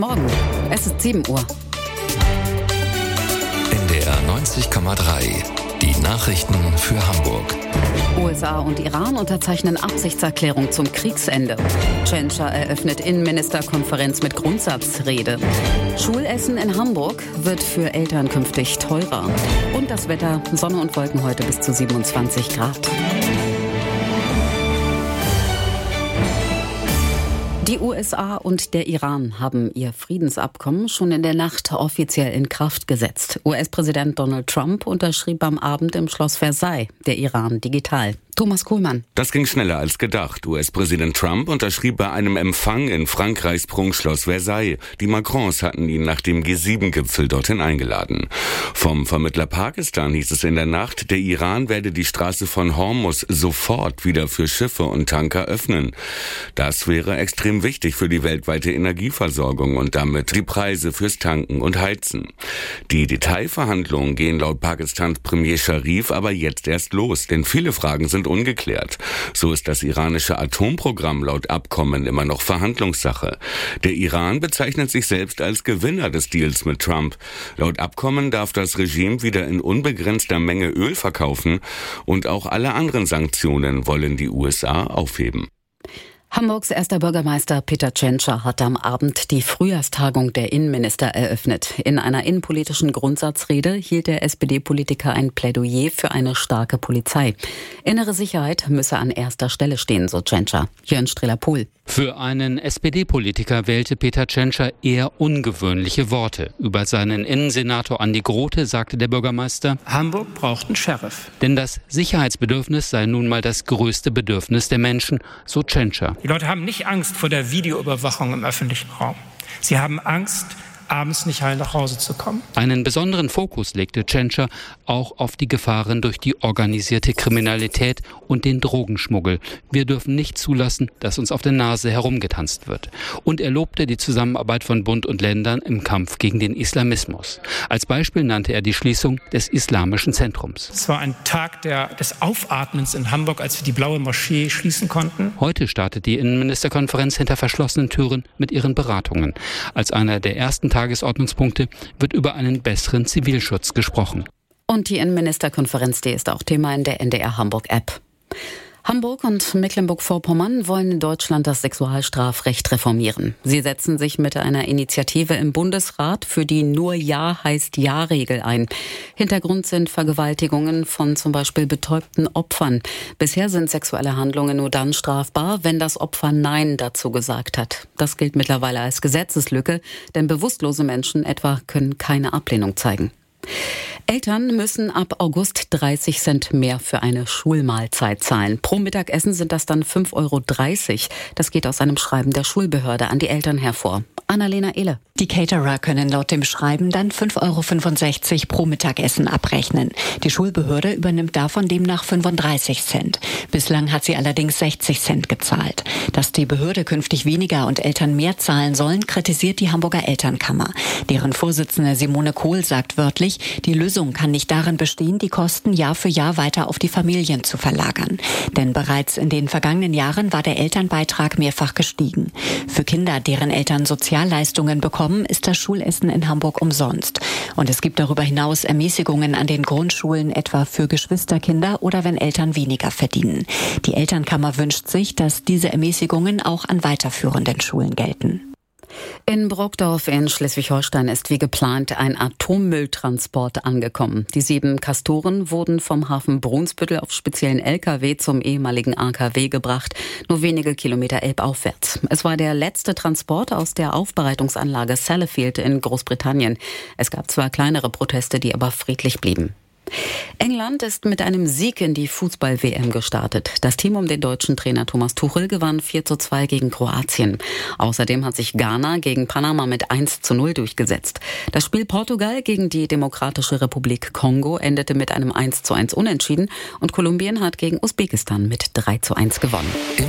Morgen, es ist 7 Uhr. NDR 90,3. Die Nachrichten für Hamburg. USA und Iran unterzeichnen Absichtserklärung zum Kriegsende. Tschentscher eröffnet Innenministerkonferenz mit Grundsatzrede. Schulessen in Hamburg wird für Eltern künftig teurer. Und das Wetter, Sonne und Wolken heute bis zu 27 Grad. Die USA und der Iran haben ihr Friedensabkommen schon in der Nacht offiziell in Kraft gesetzt. US-Präsident Donald Trump unterschrieb am Abend im Schloss Versailles, der Iran digital. Thomas Kuhlmann. Das ging schneller als gedacht. US-Präsident Trump unterschrieb bei einem Empfang in Frankreichs Prunkschloss Versailles. Die Macrons hatten ihn nach dem G7-Gipfel dorthin eingeladen. Vom Vermittler Pakistan hieß es in der Nacht, der Iran werde die Straße von Hormuz sofort wieder für Schiffe und Tanker öffnen. Das wäre extrem wichtig für die weltweite Energieversorgung und damit die Preise fürs Tanken und Heizen. Die Detailverhandlungen gehen laut Pakistans Premier Sharif aber jetzt erst los, denn viele Fragen sind ungeklärt. So ist das iranische Atomprogramm laut Abkommen immer noch Verhandlungssache. Der Iran bezeichnet sich selbst als Gewinner des Deals mit Trump. Laut Abkommen darf das Regime wieder in unbegrenzter Menge Öl verkaufen und auch alle anderen Sanktionen wollen die USA aufheben. Hamburgs erster Bürgermeister Peter Tschentscher hat am Abend die Frühjahrstagung der Innenminister eröffnet. In einer innenpolitischen Grundsatzrede hielt der SPD-Politiker ein Plädoyer für eine starke Polizei. Innere Sicherheit müsse an erster Stelle stehen, so Tschentscher. Jörn Strehler-Pohl. Für einen SPD-Politiker wählte Peter Tschentscher eher ungewöhnliche Worte. Über seinen Innensenator Andi Grote sagte der Bürgermeister: Hamburg braucht einen Sheriff. Denn das Sicherheitsbedürfnis sei nun mal das größte Bedürfnis der Menschen, so Tschentscher. Die Leute haben nicht Angst vor der Videoüberwachung im öffentlichen Raum. Sie haben Angst, abends nicht heil nach Hause zu kommen. Einen besonderen Fokus legte Tschentscher auch auf die Gefahren durch die organisierte Kriminalität und den Drogenschmuggel. Wir dürfen nicht zulassen, dass uns auf der Nase herumgetanzt wird. Und er lobte die Zusammenarbeit von Bund und Ländern im Kampf gegen den Islamismus. Als Beispiel nannte er die Schließung des Islamischen Zentrums. Es war ein Tag des Aufatmens in Hamburg, als wir die Blaue Moschee schließen konnten. Heute startet die Innenministerkonferenz hinter verschlossenen Türen mit ihren Beratungen. Als einer der ersten Tagesordnungspunkte wird über einen besseren Zivilschutz gesprochen. Und die Innenministerkonferenz, die ist auch Thema in der NDR Hamburg-App. Hamburg und Mecklenburg-Vorpommern wollen in Deutschland das Sexualstrafrecht reformieren. Sie setzen sich mit einer Initiative im Bundesrat für die Nur Ja heißt Ja-Regel ein. Hintergrund sind Vergewaltigungen von zum Beispiel betäubten Opfern. Bisher sind sexuelle Handlungen nur dann strafbar, wenn das Opfer Nein dazu gesagt hat. Das gilt mittlerweile als Gesetzeslücke, denn bewusstlose Menschen etwa können keine Ablehnung zeigen. Eltern müssen ab August 30 Cent mehr für eine Schulmahlzeit zahlen. Pro Mittagessen sind das dann 5,30 €. Das geht aus einem Schreiben der Schulbehörde an die Eltern hervor. Annalena Ehle. Die Caterer können laut dem Schreiben dann 5,65 € pro Mittagessen abrechnen. Die Schulbehörde übernimmt davon demnach 35 Cent. Bislang hat sie allerdings 60 Cent gezahlt. Dass die Behörde künftig weniger und Eltern mehr zahlen sollen, kritisiert die Hamburger Elternkammer. Deren Vorsitzende Simone Kohl sagt wörtlich, die Lösung kann nicht darin bestehen, die Kosten Jahr für Jahr weiter auf die Familien zu verlagern. Denn bereits in den vergangenen Jahren war der Elternbeitrag mehrfach gestiegen. Für Kinder, deren Eltern Sozialleistungen bekommen, ist das Schulessen in Hamburg umsonst. Und es gibt darüber hinaus Ermäßigungen an den Grundschulen, etwa für Geschwisterkinder oder wenn Eltern weniger verdienen. Die Elternkammer wünscht sich, dass diese Ermäßigungen auch an weiterführenden Schulen gelten. In Brockdorf in Schleswig-Holstein ist wie geplant ein Atommülltransport angekommen. Die 7 Castoren wurden vom Hafen Brunsbüttel auf speziellen LKW zum ehemaligen AKW gebracht, nur wenige Kilometer elbaufwärts. Es war der letzte Transport aus der Aufbereitungsanlage Sellafield in Großbritannien. Es gab zwar kleinere Proteste, die aber friedlich blieben. England ist mit einem Sieg in die Fußball-WM gestartet. Das Team um den deutschen Trainer Thomas Tuchel gewann 4:2 gegen Kroatien. Außerdem hat sich Ghana gegen Panama mit 1:0 durchgesetzt. Das Spiel Portugal gegen die Demokratische Republik Kongo endete mit einem 1:1 Unentschieden und Kolumbien hat gegen Usbekistan mit 3:1 gewonnen.